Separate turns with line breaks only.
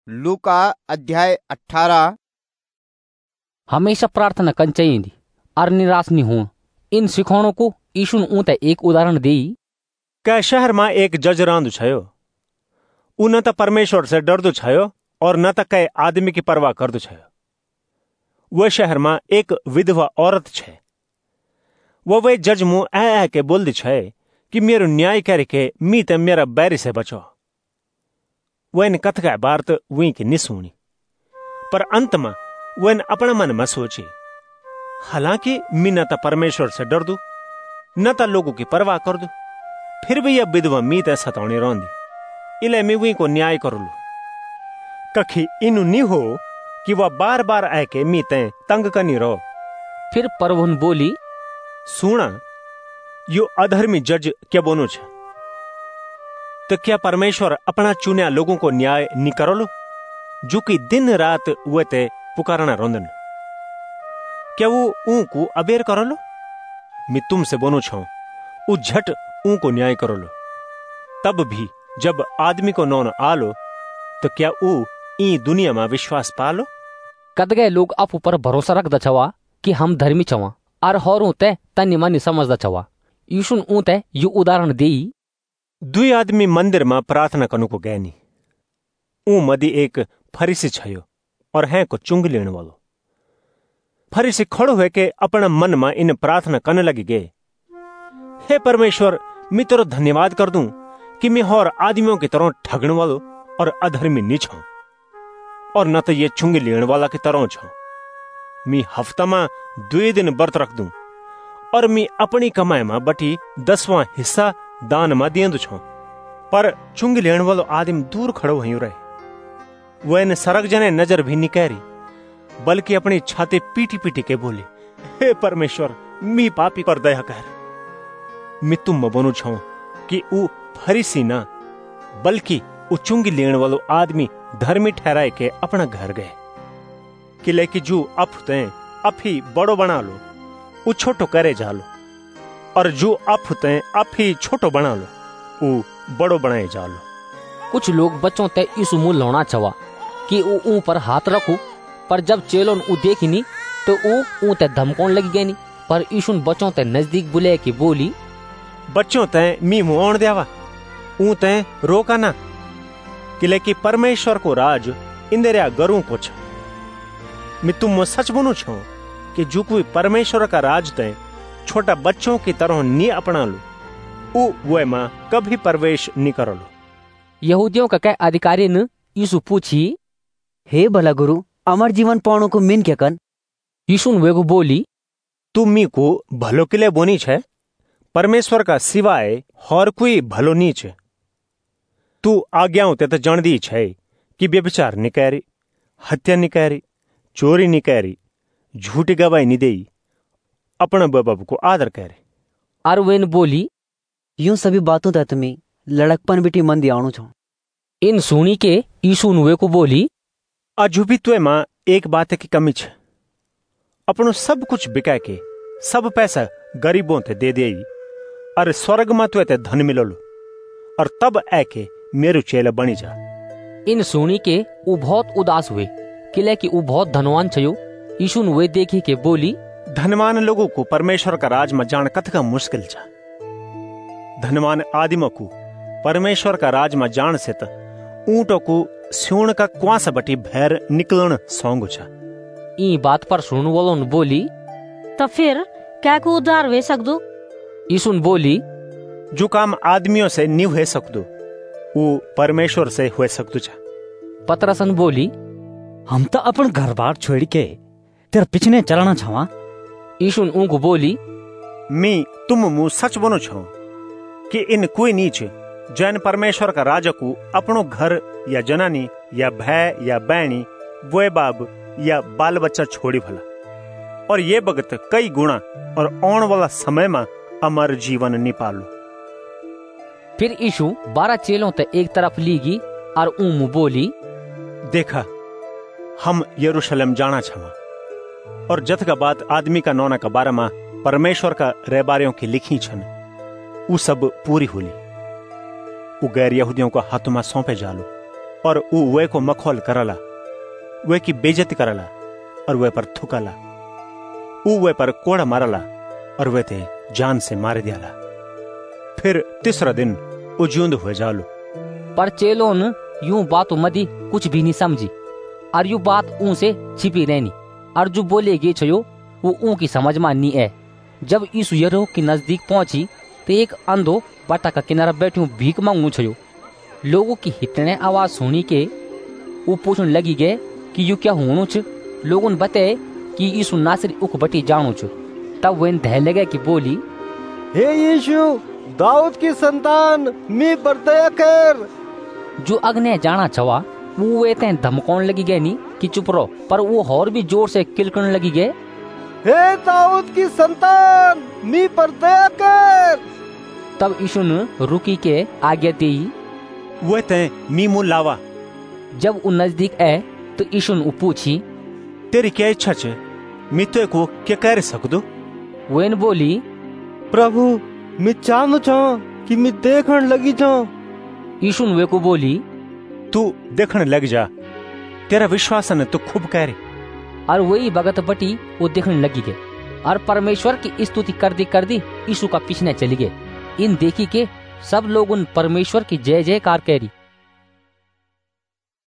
लूका अध्याय 18।
हमेशा प्रार्थना कन चाहिए और निराश नहीं हो। इन सिखाणों को यीशु ऊते एक उदाहरण देई।
कै शहर में एक जज रांदु छयो। उ न त परमेश्वर से डरदो छयो और न त कै आदमी की परवाह करदो छयो। वह शहर में एक विधवा औरत छे। वे जज मुँह ऐ के बोलदी छे कि मेरो न्याय करके मी ते मेरा बैरी से बचो। वह कथका बात वी की नि सुनी, पर अंत में वह अपना मन में सोची, हालांकि मी न तो परमेश्वर से डर दू न तो लोगों की परवाह कर दू, फिर भी यह विधवा मी ते सतावनी रोंदी। इले मी वी को न्याय कर लू। कखी इनु नहीं हो कि वह बार बार आके मी ते तंग करनी रो।
फिर परवन बोली,
सुना, यो अधर्मी जज क्या बोनो छे? तो क्या परमेश्वर अपना चुनिया लोगों को न्याय नहीं करोलो, जो कि दिन रात वे ते पुकारना रोंदन? क्या वो ऊ को अबेर करोलो? मैं तुमसे बोनो छो, उ झट ऊ को न्याय करोलो। तब भी जब आदमी को नौन आलो, तो क्या ऊ ई दुनिया में विश्वास पालो?
कद गए लोग आप ऊपर भरोसा रख दछवा कि हम धर्मी छवा और होरों ते तनी मनी समझदा छवा। यीशु ऊते यू उदाहरण देई।
दुई आदमी मंदिर में प्रार्थना करने को गए नी। ऊ मदी एक फरीसी छयो और हैं को चुंग लेने वालो। फरीसी खड़ो हुए के अपना मन में इन प्रार्थना करने लगी गए, हे परमेश्वर, मैं तेरो धन्यवाद कर दूं कि मैं और आदमियों की तरह ठगने वालो और अधर्मी नहीं छो, और न तो ये चुंग लेने वाला की तरह छो। मैं हफ्ता में 2 दिन व्रत रख दूं और मैं अपनी कमाई में बटी 10वां हिस्सा दान में दियंदु छो। पर चुंग लेने वालो आदमी दूर खड़ो वहीं रहे। वह इन सरक जने नजर भी नहीं करी, बल्कि अपनी छाती पीटी पीटी के बोले, हे परमेश्वर, मी पापी पर दया कर। मैं तुम बोनू छो कि ऊ फरीसी ना, बल्कि ऊ चुंगी लेने वालो आदमी धर्मी ठहराए के अपना घर गए। किले की जू अफते अफी बड़ो बना लो, ऊ छोटो करे जालो, और जो अफते अफी छोटो बना लो, ऊ बड़ो बनाए जालो।
कुछ लोग बच्चों ते यीशु मुंह लौना छवा कि ऊ पर हाथ रखू, पर जब चेलों ऊ देखी नी तो ऊ ते धमकाने लगी गई नी। पर यीशु बच्चों ते नजदीक बुले की बोली,
बच्चों ते मी मुंह आण देवा, ऊ ते रोका ना, किले की परमेश्वर को राज इंदरिया गरू को छ। मैं तुम सच बोनू छो कि जो कोई परमेश्वर का राज ते छोटा बच्चों की तरह नहीं अपना लो, वो मां कभी प्रवेश नहीं करो लो।
यहूदियों का क्या अधिकारी ने यीशु पूछी,
हे भला गुरु, अमर जीवन पाने को मिन क्या कन?
यीशु वे को बोली,
तू मी को भलो के लिए बोनी छे, परमेश्वर का सिवाय और कोई भलो नहीं छे। तू आज्ञाओं ते तो जान दी छे कि व्यभिचार नहीं करी, हत्या नहीं करी, चोरी नहीं करी, झूठी गवाही नहीं देई, अपने बाप को आदर करे।
और वेन बोली,
यूं सभी बातों ते तुम्हें लड़कपन बिटी मन दियाणु छो।
इन सुनी के यीशु वे को बोली,
अजुबी तुए मां एक बात की कमी छे। अपनो सब कुछ बिका के सब पैसा गरीबों ते दे देई, और स्वर्ग में तुए ते धन मिलोलो, और तब आके मेरो चेला बनी जा।
इन सुनी के वो बहुत उदास हुए, किले कि वो बहुत धनवान छयो। यीशु वे देखी के बोली,
धनवान लोगों को परमेश्वर का राज में जान कतका मुश्किल छा। धनवान आदमी को परमेश्वर का राज में जान से तो ऊंटों को स्यूण का कुआं बटी भैर निकलन सौंग छा।
ई बात पर सुन वालों ने बोली,
तो फिर क्या को उद्धार वे सकदो?
यीशु बोली,
जो काम आदमियों से नहीं हो सकदो, वो परमेश्वर से हो सकदो छा।
पतरसन बोली,
हम तो अपन घर बार छोड़ के तेरे पिछने चलना छवा।
यीशु उनको बोली,
मी तुम मुँह सच बोनो छो कि इन कोई नीच जैन परमेश्वर का राजा को अपनो घर या जनानी या भय या बैणी वो बाब या बाल बच्चा छोड़ी भला, और ये भगत कई गुणा और आने वाला समय में अमर जीवन नहीं पालो।
फिर यीशु 12 चेलों ते एक तरफ लीगी और ऊम बोली,
देखा, हम यरूशलेम जाना छवा, और जत का बात आदमी का नौना का बारे में परमेश्वर का रेबारियों की लिखी छन, वो सब पूरी होली। वो गैर यहूदियों को हाथ में सौंपे जालो, और ऊ वे को मखौल करला, वे की बेइज्जती करला और वे पर थुकला। ऊ वे पर कोड़ा मारला और वे ते जान से मार दियाला। फिर तीसरा दिन ऊ जिंद हुए जालो।
पर चेलों ने यूं बातों मदी कुछ भी नहीं समझी और यू बात ऊं से छिपी रहनी और जो बोले गए छयो वो ऊं की समझ में नहीं है। जब यीशु यरीहो के नजदीक पहुंची तो एक अंधो बटा का किनारा बैठू भीख मांगू छयो। लोगों की हितने आवाज सुनी के वो पूछने लगी गए कि यू क्या होनू छ। लोगों ने बताए कि यीशु नासरी उख बटी जानू छ। तब वे धह लगे कि बोली,
हे यीशु, दाऊद की संतान, मी पर दया कर।
जो अग्ने जाना छवा वो वे ते धमकाने लगी गए नी कि चुप रहो, पर वो और भी जोर से किलकने लगी गए,
हे दाऊद की संतान, मी पर दया कर।
तब यीशु ने रुकी के आज्ञा दी।
वे ते मी मुंह लावा।
जब वो नजदीक आए तो यीशु ने पूछी,
तेरी क्या इच्छा छ? मी तो को क्या कर सकदो?
वे बोली,
प्रभु, मैं चाहूँ कि मैं देखने लगी जाऊं।
यीशु ने वे को बोली,
तू देखने लग जा, तेरा विश्वास ने तो खूब करे।
और वही भगत बटी वो देखने लगी गए और परमेश्वर की स्तुति कर दी यीशु का पीछे चली गए। इन देखी के सब लोग उन परमेश्वर की जय जयकार करी।